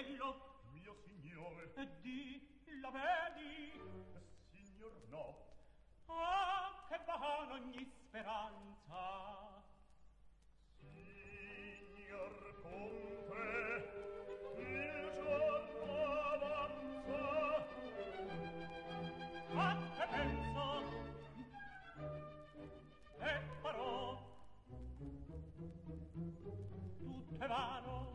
bello. Mio signore. E di, la vedi? Signor no. Ah, che vana ogni speranza. Signor Conte, il giorno avanza. A che penso? E farò. Tutto è vano.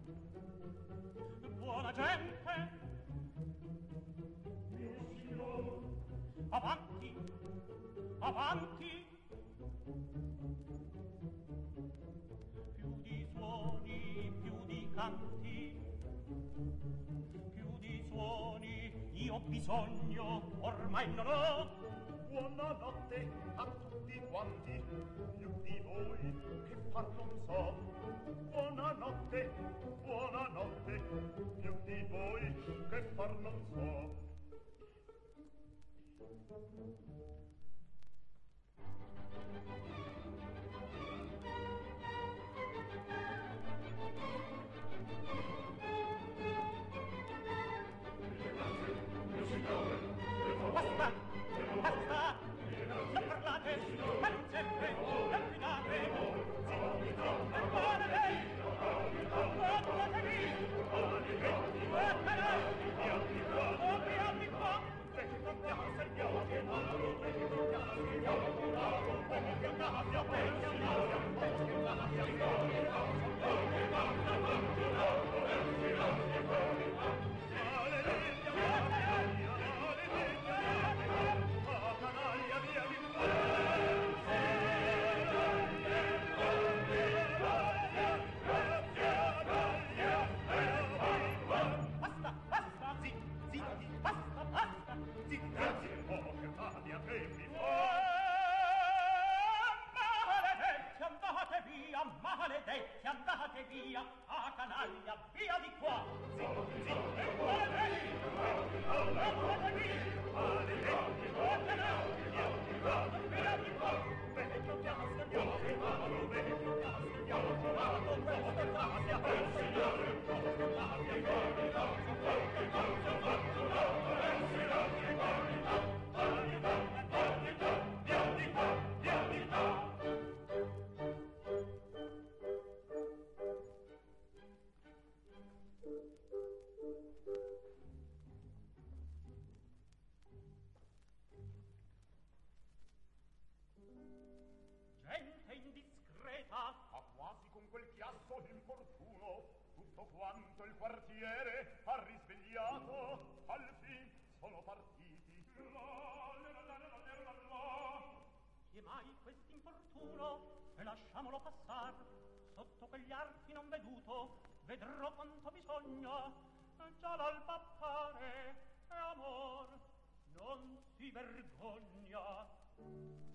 Buona gente. Mio signor. Avanti, avanti. Più di suoni, più di canti, più di suoni io ho bisogno, ormai non ho. Buonanotte a tutti quanti, più di voi che far non so. Buonanotte, buonanotte, più di voi che far non so. Basta, basta, non parlate, ma non sempre, non gridate. E buona lei, guardatevi, guardatevi qua. Basta, basta, zitti, basta, basta, zitti, Grazie, oh, che abbia bevi. maledetti, andate via, maledetti, andate via, a canaglia, via di qua. Zitti, zitti, maledetti, andate via, maledetti, a canaglia, via di qua. Vecchio chiasso, chiamato, vecchio chiasso, chiamato, questa è l'asia, il signore, questa è l'asia, il gente indiscreta, Ma quasi con quel chiasso importuno, tutto quanto il quartiere ha risvegliato, al fin sono partiti. chi è mai quest'infortuno? E lasciamolo passar, sotto quegli archi non veduto, vedrò quanto bisogna, già l'alba appare, e amor non si vergogna.